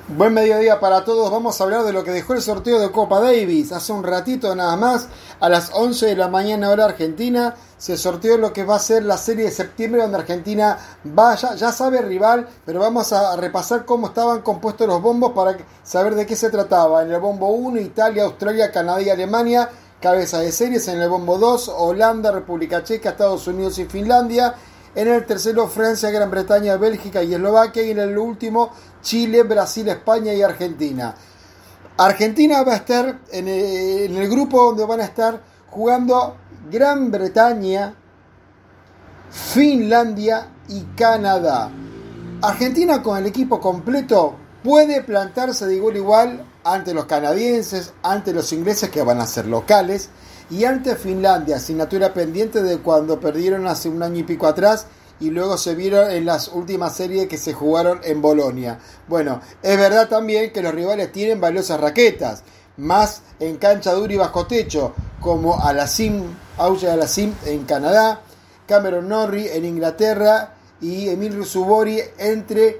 Buen mediodía para todos. Vamos a hablar de lo que dejó el sorteo de Copa Davis. Hace un ratito nada más, a las 11 de la mañana hora argentina, se sorteó lo que va a ser la serie de septiembre, donde Argentina ya sabe rival, pero vamos a repasar cómo estaban compuestos los bombos para saber de qué se trataba. En el bombo 1, Italia, Australia, Canadá y Alemania, cabeza de series. En el bombo 2, Holanda, República Checa, Estados Unidos y Finlandia. En el tercero, Francia, Gran Bretaña, Bélgica y Eslovaquia. Y en el último, Chile, Brasil, España y Argentina. Argentina va a estar en el grupo donde van a estar jugando Gran Bretaña, Finlandia y Canadá. Argentina con el equipo completo puede plantarse de igual a igual ante los canadienses, ante los ingleses que van a ser locales, y ante Finlandia, asignatura pendiente de cuando perdieron hace un año y pico atrás y luego se vieron en las últimas series que se jugaron en Bolonia. Bueno, es verdad también que los rivales tienen valiosas raquetas, más en cancha dura y bajo techo, como Auger Aliassime en Canadá, Cameron Norrie en Inglaterra y Emil Ruusuvuori entre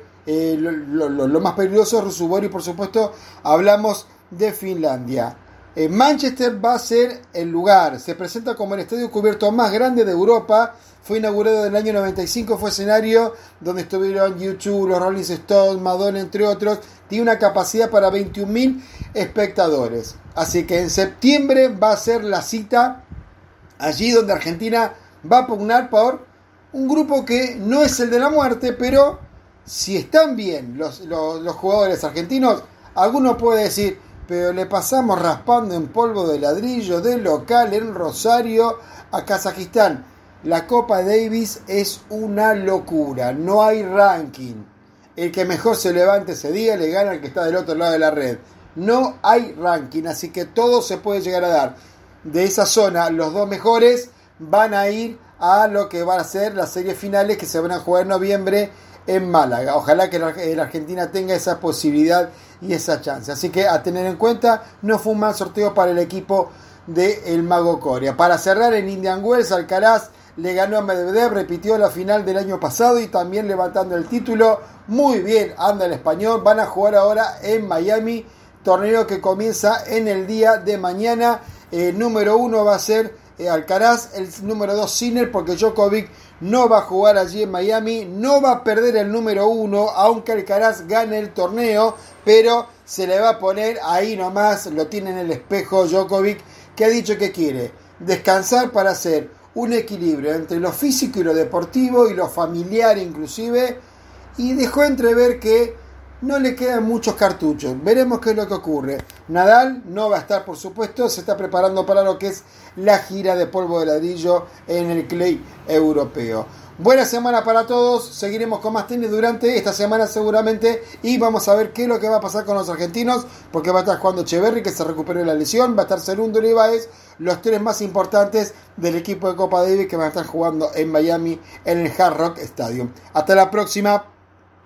lo más peligroso. Ruusuvuori, por supuesto, hablamos de Finlandia. Manchester va a ser el lugar. Se presenta como el estadio cubierto más grande de Europa. Fue inaugurado en el año 95. Fue escenario donde estuvieron U2, los Rolling Stones, Madonna, entre otros. Tiene una capacidad para 21.000 espectadores. Así que en septiembre va a ser la cita allí donde Argentina va a pugnar por un grupo que no es el de la muerte, pero si están bien los jugadores argentinos, alguno puede decir: pero le pasamos raspando en polvo de ladrillo de local en Rosario a Kazajistán. La Copa Davis es una locura, no hay ranking. El que mejor se levante ese día le gana al que está del otro lado de la red. No hay ranking, así que todo se puede llegar a dar. De esa zona, los dos mejores van a ir a lo que van a ser las series finales que se van a jugar en noviembre en Málaga. Ojalá que la Argentina tenga esa posibilidad y esa chance. Así que a tener en cuenta, no fue un mal sorteo para el equipo del Mago Coria. Para cerrar, en Indian Wells, Alcaraz le ganó a Medvedev, repitió la final del año pasado y también levantando el título. Muy bien, anda el español. Van a jugar ahora en Miami, torneo que comienza en el día de mañana. El número 1 va a ser Alcaraz, el número 2 Sinner, porque Djokovic no va a jugar allí en Miami. No va a perder el número 1, aunque Alcaraz gane el torneo, pero se le va a poner ahí nomás, lo tiene en el espejo Djokovic, que ha dicho que quiere descansar para hacer un equilibrio entre lo físico y lo deportivo y lo familiar inclusive, y dejó entrever que no le quedan muchos cartuchos. Veremos qué es lo que ocurre. Nadal no va a estar, por supuesto, se está preparando para lo que es la gira de polvo de ladrillo en el clay europeo. Buena semana para todos. Seguiremos con más tenis durante esta semana seguramente y vamos a ver qué es lo que va a pasar con los argentinos, porque va a estar jugando Echeverri, que se recuperó de la lesión, va a estar Segundo Ibáez, los tres más importantes del equipo de Copa Davis que van a estar jugando en Miami en el Hard Rock Stadium. Hasta la próxima.